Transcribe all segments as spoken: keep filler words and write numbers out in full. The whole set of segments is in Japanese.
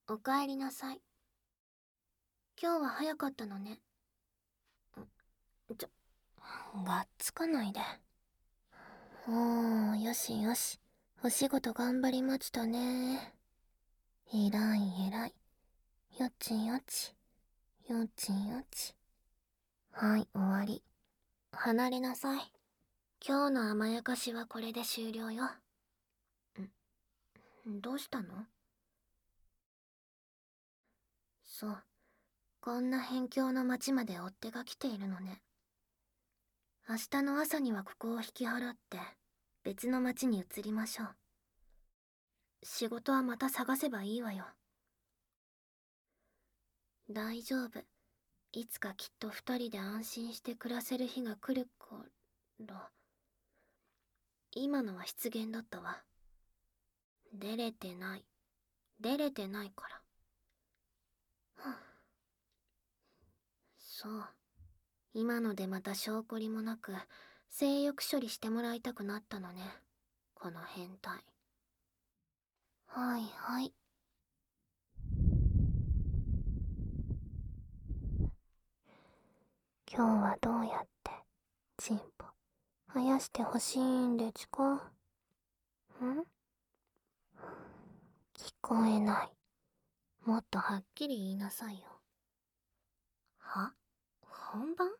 おかえりなさい。今日は早かったのね。ちょ、がっつかないで。おー、よしよし。お仕事頑張りましたね。えらいえらい。よちよち。よちよち。はい、終わり。離れなさい。今日の甘やかしはこれで終了よ。ん、どうしたの？そう。こんな辺境の町まで追っ手が来ているのね。明日の朝にはここを引き払って別の町に移りましょう。仕事はまた探せばいいわよ。大丈夫。いつかきっと二人で安心して暮らせる日が来るから。今のは失言だったわ。出れてない。出れてないから。はあ、そう。今のでまた証拠りもなく性欲処理してもらいたくなったのね。この変態。はいはい。今日はどうやってチンポ生やしてほしいんでちゅか？ん？聞こえない。もっとはっきり言いなさいよ。は？本番？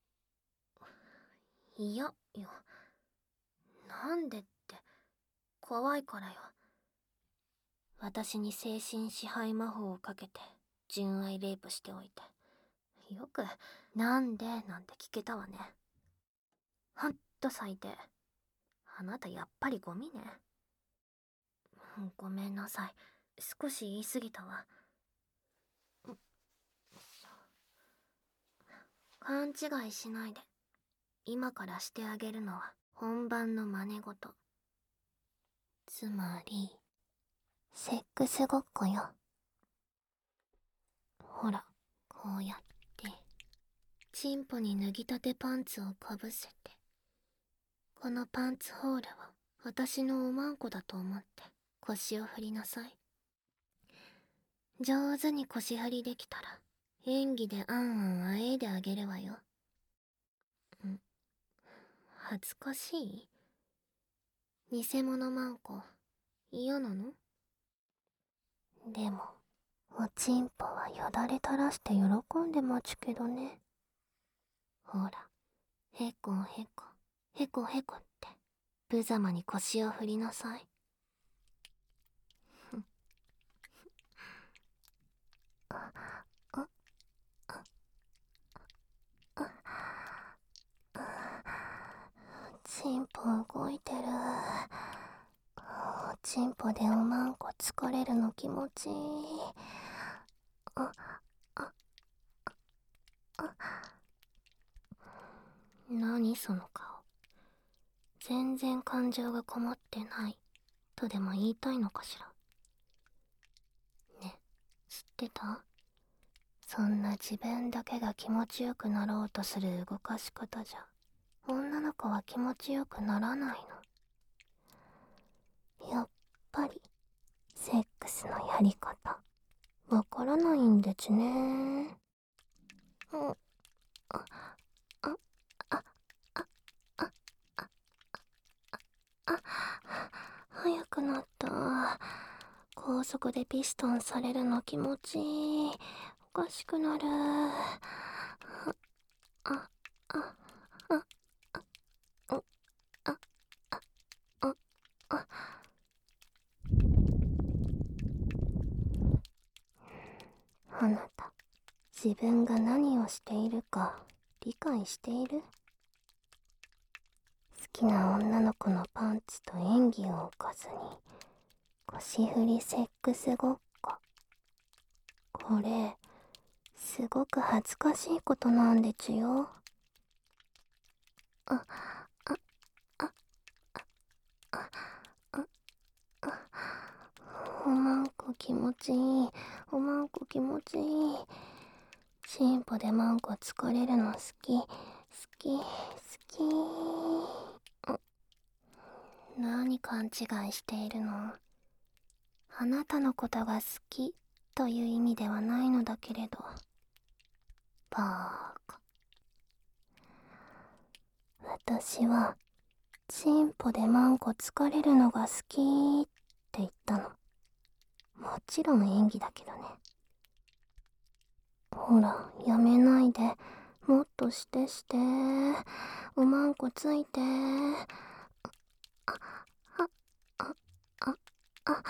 いや、いや。なんでって、怖いからよ。私に精神支配魔法をかけて、純愛レイプしておいて。よく、なんでなんて聞けたわね。ほんと最低。あなたやっぱりゴミね。ごめんなさい。少し言い過ぎたわ。勘違いしないで。今からしてあげるのは本番の真似事。つまり、セックスごっこよ。ほら、こうやって、チンポに脱ぎたてパンツをかぶせて、このパンツホールは私のおまんこだと思って腰を振りなさい。上手に腰振りできたら、演技であんあんあえいであげるわよ。ん？恥ずかしい？偽物マンコ、嫌なの？でも、おちんぽはよだれ垂らして喜んでまちゅけどね。ほら、へこへこ、へこへこって、無様に腰を振りなさい。チンポ動いてる。おちんぽでおまんこ疲れるの気持ちいい。あ、あ、あ。何その顔。全然感情がこもってないとでも言いたいのかしら。ね、知ってた？そんな自分だけが気持ちよくなろうとする動かし方じゃ女の子は気持ちよくならないの。やっぱりセックスのやり方わからないんでちね。うん。あ、あ、あ、あ、あ、あ、あ、早くなった。高速でピストンされるの気持ちいい。おかしくなる。あ、あ、あ、あ、あ、あ、あ、あ、あなた、自分が何をしているか理解している？好きな女の子のパンツと演技を置かずに腰振りセックスごっこ。これ、すごく恥ずかしいことなんでちゅよ。あ、あ、あ、あ、あ、あ、おまんこ気持ちいい。おまんこ気持ちいい。チンポでまんこ疲れるの好き。好き、好き。何勘違いしているの？あなたのことが好きという意味ではないのだけれど。バーカ。私はチンポでマンコ疲れるのが好きって言ったの。もちろん演技だけどね。ほら、やめないで。もっとしてして。おまんこついて。あ、あ、あ、あ、あ。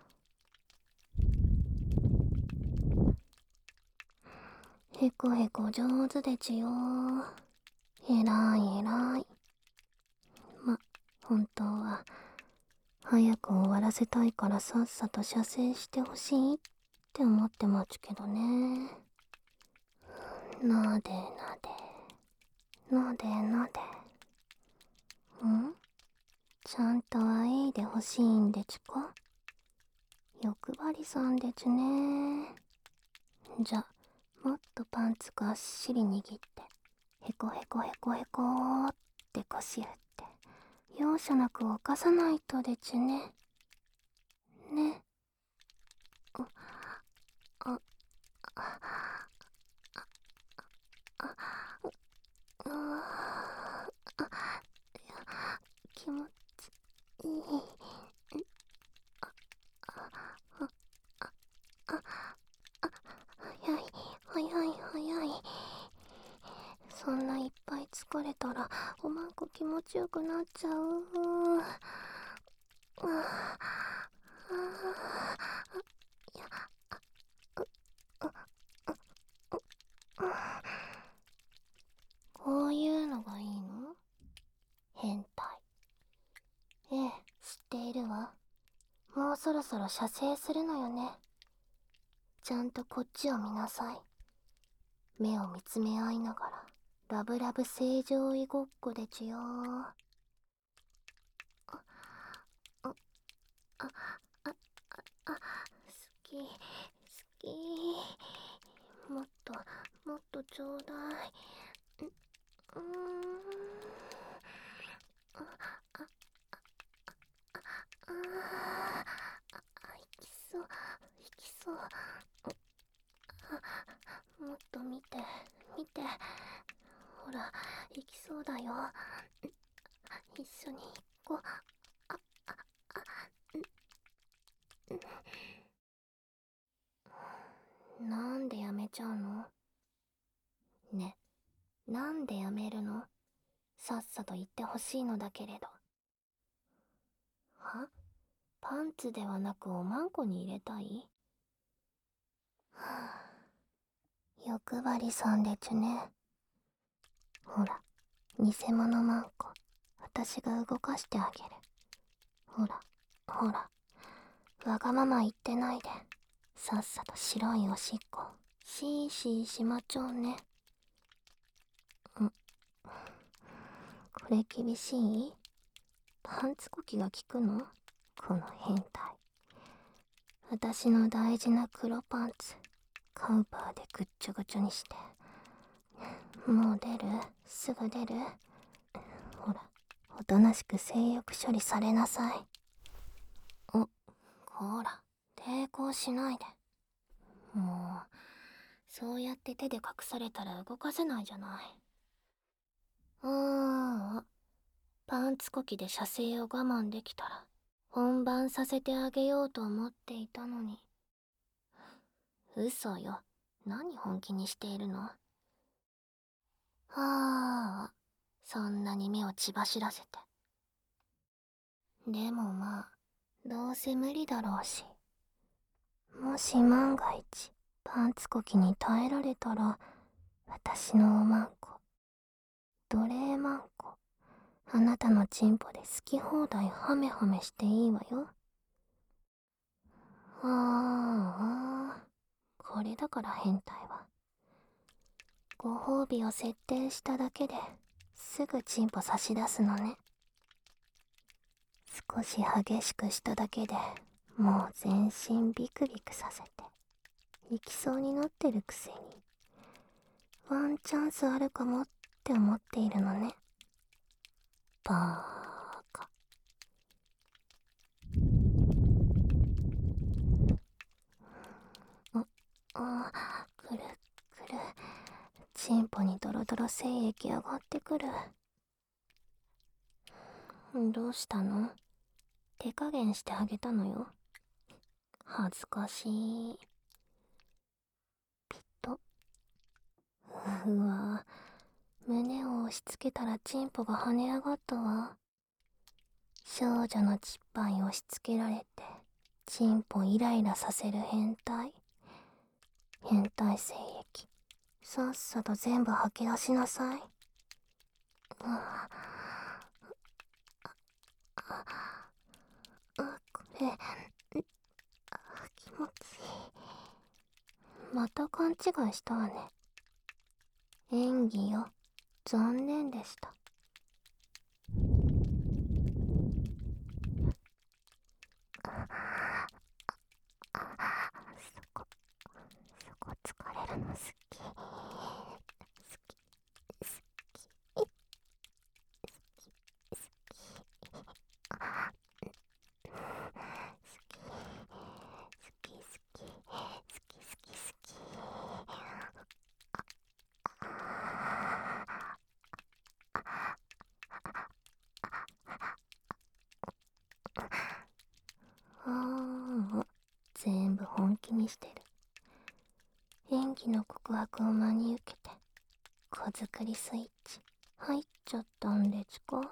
へこへこ上手でちよ。えらいえらい。ま、本当は早く終わらせたいからさっさと射精してほしいって思ってますけどね。なでなでなでなで。ん？ちゃんとあえいでほしいんでちゅか？欲張りさんでちゅね。じゃ、もっとパンツがっしり握って、へこへこへこへこーって腰振って、容赦なく犯さないとでちゅね。ね。あ、あ、あ、あ、あ、あ、気持ちいい。あ、あ、あ、あ、早い、早い、早い。そんないっぱい疲れたら、おまんこ気持ちよくなっちゃう。ああ、いや、こういうのがいいの？変態。ええ、知っているわ。もうそろそろ射精するのよね。ちゃんとこっちを見なさい。目を見つめ合いながら、ラブラブ正常位ごっこでちよ。あ、あ、あ、あ、あ、あ、好き、好き。もっと、もっとちょうだい。う、うーん。あ、あ、ああ、いきそう、いきそう。あ、もっと見て、見て。ほら、いきそうだよ。一緒に行こう。あ、あ、あ、ん、なんでやめちゃうの？ね、なんでやめるの？さっさと言ってほしいのだけれど。は？パンツではなくおまんこに入れたい？はぁ、欲張りさんでちゅね。ほら、偽物マンコ、私が動かしてあげる。ほら、ほら、わがまま言ってないで、さっさと白いおしっこ、シーシーしまちょうね。ん、これ厳しい？パンツこきが効くの？この変態。私の大事な黒パンツ、カウパーでぐっちょぐちょにして。もう出る？すぐ出る？ほら、おとなしく性欲処理されなさい。お、こら、抵抗しないで。もう、そうやって手で隠されたら動かせないじゃない。ああ、パンツこきで射精を我慢できたら、本番させてあげようと思っていたのに。嘘よ。何本気にしているの？はあ、そんなに目を血走らせて。でもまあ、どうせ無理だろうし。もし万が一、パンツこきに耐えられたら、私のおまんこ、奴隷マンコ、あなたのチンポで好き放題ハメハメしていいわよ。ああ、これだから変態は。ご褒美を設定しただけですぐチンポ差し出すのね。少し激しくしただけでもう全身ビクビクさせて行きそうになってるくせに、ワンチャンスあるかもって思っているのね。バーカ。 から精液上がってくる。どうしたの？手加減してあげたのよ。恥ずかしい。ピッと。うわぁ、胸を押し付けたらチンポが跳ね上がったわ。少女のちっぱい押し付けられて、チンポイライラさせる変態。変態精液。さっさと全部吐き出しなさい。うわあ、これ、あ、気持ちいい。また勘違いしたわね。演技よ。残念でした。そこ、そこ疲れるの好き。好き、好き、好き、好き。あ、好き、好き、好き、好き、好き、好き、好き。ああ、全部本気にしてる。演技の告白を真に受けて、子作りスイッチ入っちゃったんでちか？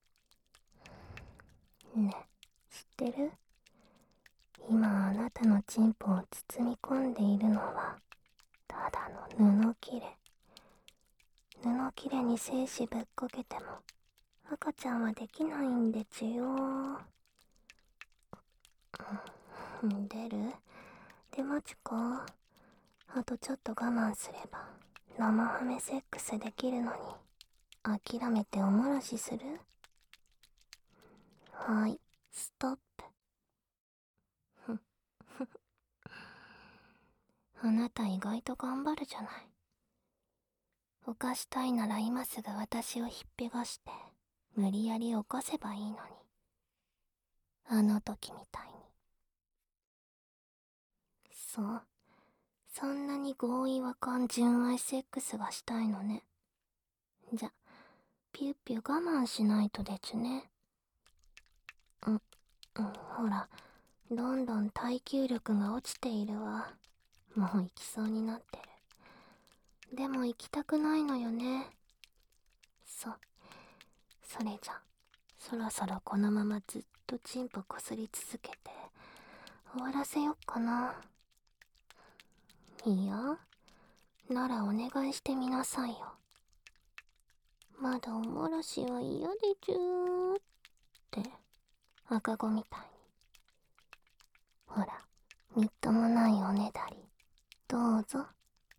ねえ、知ってる？今あなたのチンポを包み込んでいるのは、ただの布切れ。布切れに精子ぶっこけても、赤ちゃんはできないんでちゅよ。うん、出る？出まちか？あとちょっと我慢すれば、生ハメセックスできるのに、諦めておもらしする？はい、ストップ。ふん、ふふ。あなた意外と頑張るじゃない。犯したいなら今すぐ私をひっぺがして、無理やり犯せばいいのに。あの時みたいに。そう。そんなに合意はかん純愛セックスがしたいのね。じゃ、ピュッピュ我慢しないとでちゅね。うん、うん、ほら、どんどん耐久力が落ちているわ。もう行きそうになってる。でも行きたくないのよね。そう。それじゃ、そろそろこのままずっとチンポこすり続けて、終わらせよっかな。いいや。ならお願いしてみなさいよ。まだおもらしは嫌でちゅーって、赤子みたいに。ほら、みっともないおねだり、どうぞ。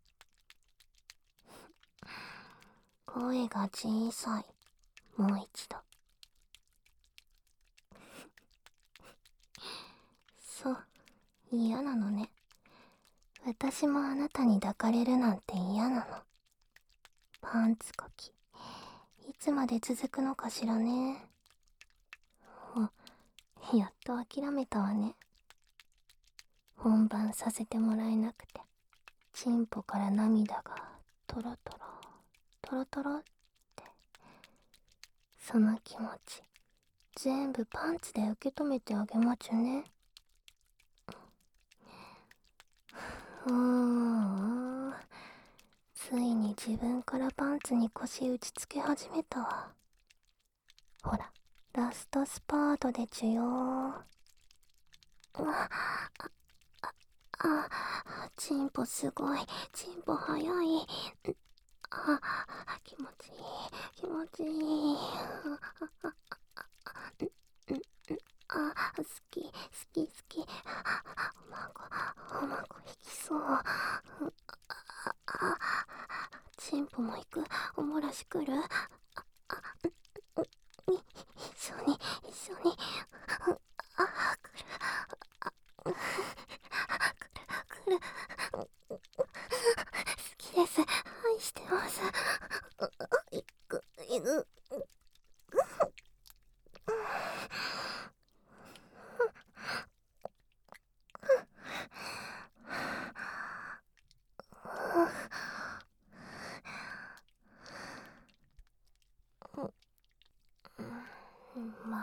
声が小さい。もう一度。そう、嫌なのね。私もあなたに抱かれるなんて嫌なの。パンツこき、いつまで続くのかしらね。あ、やっと諦めたわね。本番させてもらえなくて、チンポから涙がトロトロ、トロトロって。その気持ち、全部パンツで受け止めてあげまちゅね。ああ、ついに自分からパンツに腰打ちつけ始めたわ。ほら、ラストスパートでちゅよー。あ、あ、あ、チンポすごい。チンポ早い。あ、気持ちいい。気持ちいい。あ、好き、好き、好き。おまご、おまご引きそう。あ、あ、チンポも行く。おもらし来る。あ、あ、に、一緒に、一緒に。あ、来る。あ、来る、来る。好きです。愛してます。行く、行く。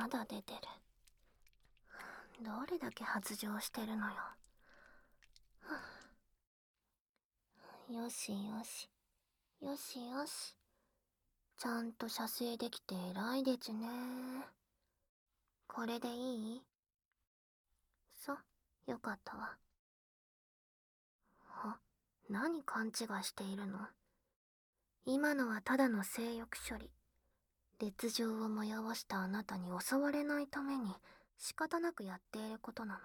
だ出てる。どれだけ発情してるのよ。よしよし。よしよし。ちゃんと射精できて偉いでちゅね。これでいい？そ、よかったわ。は、何勘違いしているの？今のはただの性欲処理。烈情を催したあなたに襲われないために仕方なくやっていることなの。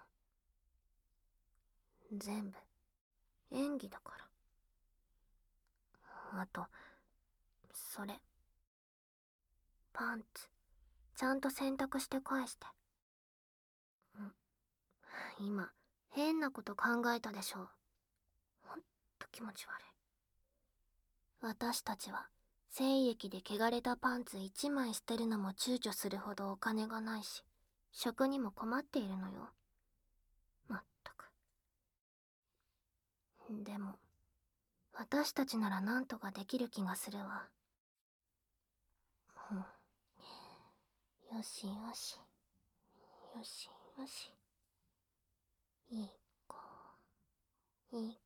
全部演技だから。あと、それ。パンツ、ちゃんと洗濯して返して。ん、今、変なこと考えたでしょ。ほんと気持ち悪い。私たちは、精液で汚れたパンツ一枚捨てるのも躊躇するほどお金がないし、食にも困っているのよ。まったく。でも、私たちなら何とかできる気がするわ。うん。よしよし。よしよし。いい子。いい